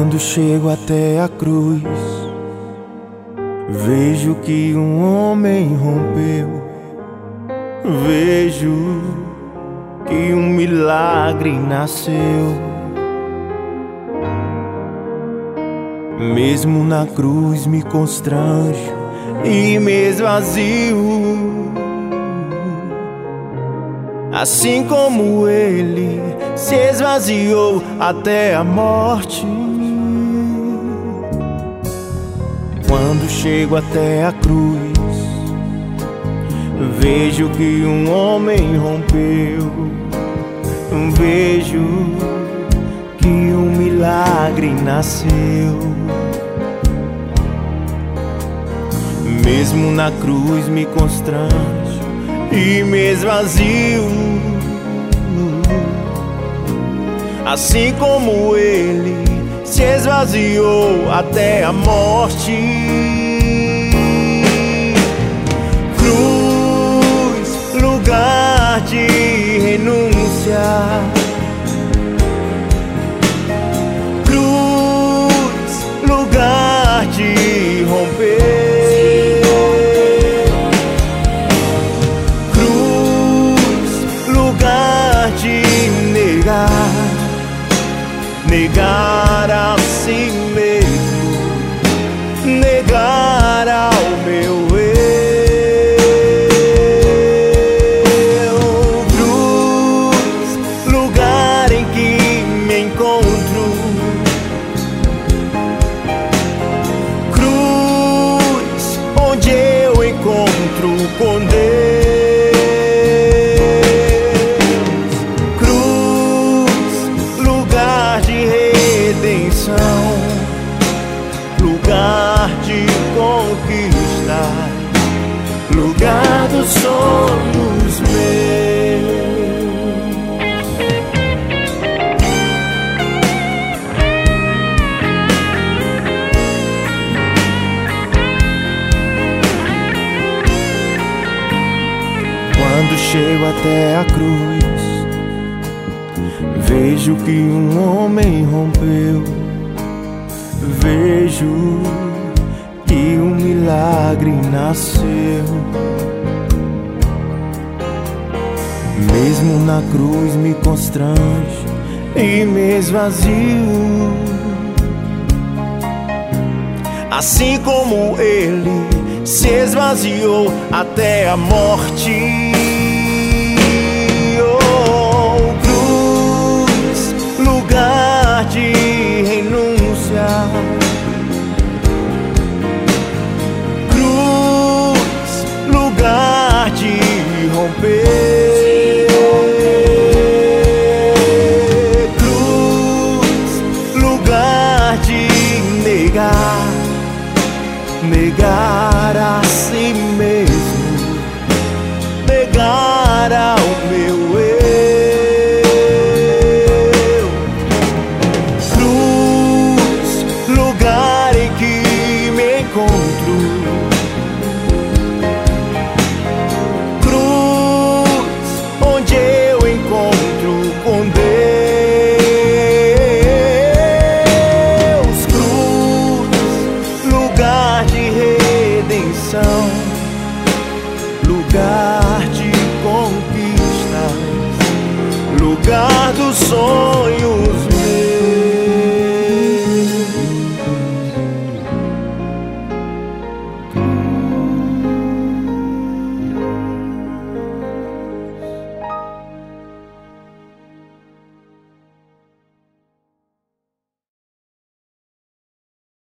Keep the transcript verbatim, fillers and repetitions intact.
Quando chego até a cruz, vejo que um homem rompeu. Vejo que um milagre nasceu. Mesmo na cruz me constranjo e me esvazio, assim como ele se esvaziou até a morte. Quando chego até a cruz, vejo que um homem rompeu. Vejo que um milagre nasceu. Mesmo na cruz me constranjo e me esvazio, assim como ele se esvaziou até a morte. Cruz, lugar de renúncia. Cruz, lugar de romper. Negar a si mesmo, negar ao meu eu. Cruz, lugar em que me encontro. Cruz, onde eu encontro com Deus. Lugar de conquistar, lugar dos sonhos meus. Quando chego até a cruz, vejo que um homem rompeu. Vejo que um milagre nasceu. Mesmo na cruz me constranjo e me esvazio, assim como ele se esvaziou até a morte. Oh, cruz, lugar de renúncia. Cruz, lugar de romper. Cruz, lugar de negar, negar a si mesmo, negar ao meu eu. Cruz, onde eu encontro com Deus. Cruz, lugar de redenção, lugar de conquistas, lugar do sonho.